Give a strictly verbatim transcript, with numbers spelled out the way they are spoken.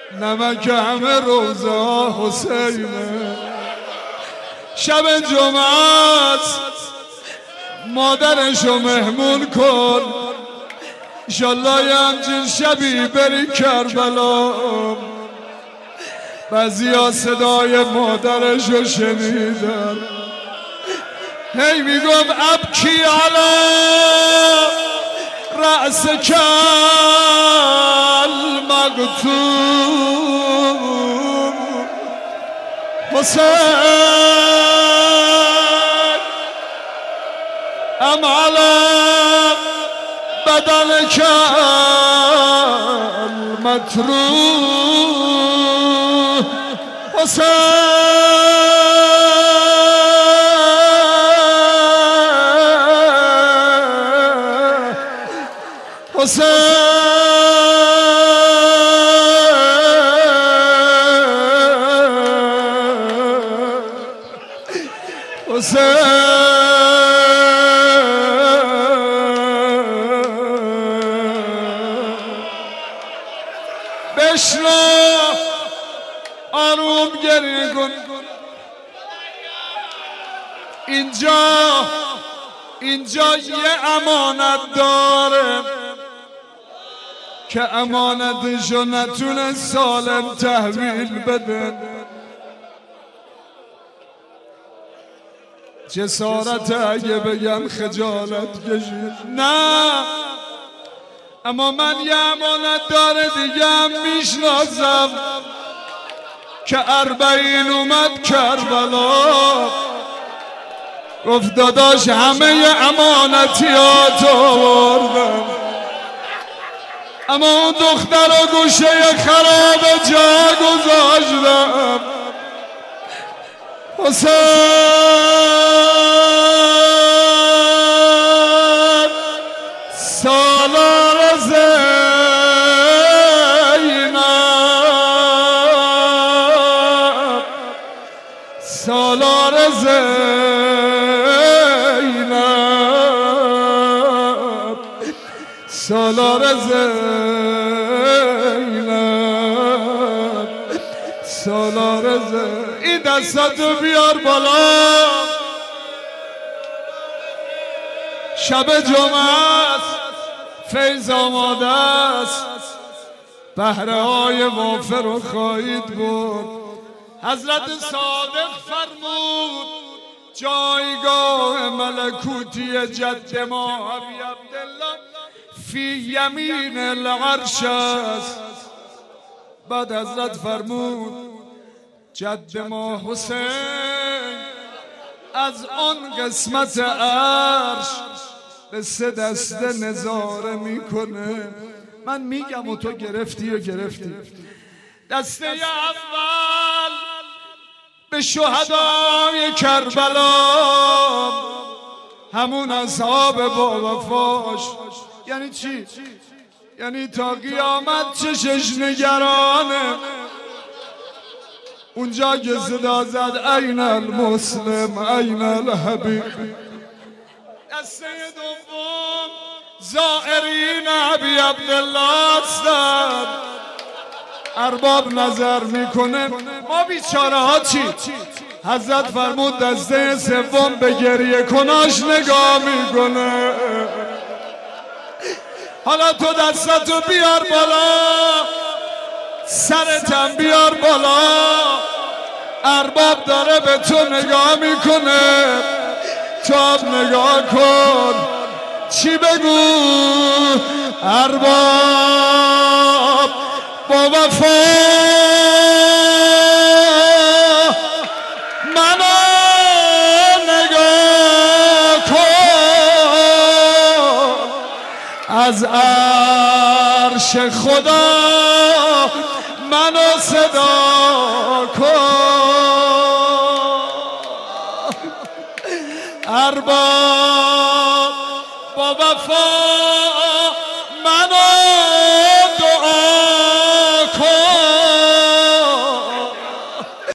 نمک همه روزا حسینه. شب جمعه است مادرشو مهمون کن، انشالله یه همچین شبی بری کربلا. بعضی ها صدای مادرشو شنیدن، هی میگم ابکی علی رأس کل مقتول حسین، ام علی بدن کل مطروح حسین. حسین حسین بشنو آروم گریه کن. اینجا اینجا یه امانت داره که امانتشو نتونه سالم تحویل بده. جسارت اگه بگم خجالت کشید، نه، اما من یه امانت داره دیگه هم میشناسم که اربعین اومد کربلا، گفت داداش همه امانتیات آوردم، اما اون دختر و گوشه خراب جا گذاشتم. حسین سالار زینب، سالار زینب، سالار زینب، سالار زینب. این دستاتو بیار بالا. شب جمعه است، فیض آماده است، بهره های وافر رو خواهید بود. حضرت صادق فرمود جایگاه ملکوتی جد ما ابی عبدالله فی یمین العرش است. بعد حضرت فرمود جد ما حسین از آن قسمت عرش به سه دسته نظاره میکنه. من میگم و تو گرفتی و گرفتی. دسته اول به شهدای کربلا، همون اصحاب با وفاش. یعنی چی؟ یعنی تا قیامت چشش نگرانه. اونجا که صدا زد این المسلم این الحبیب. دسته دوم زائرین ابی عبدالله هستند. ارباب نظر میکنه ما بیچاره ها چی؟ حضرت فرمود دسته سوم به گریه کناش نگاه میکنه. حالا تو دستتو بیار بالا، سرتم بیار بالا. ارباب داره به تو نگاه میکنه، تو هم نگاه کن. چی بگو؟ ارباب با وفا منو نگاه کن، از عرش خدا منو صدا کن. ارباب با وفا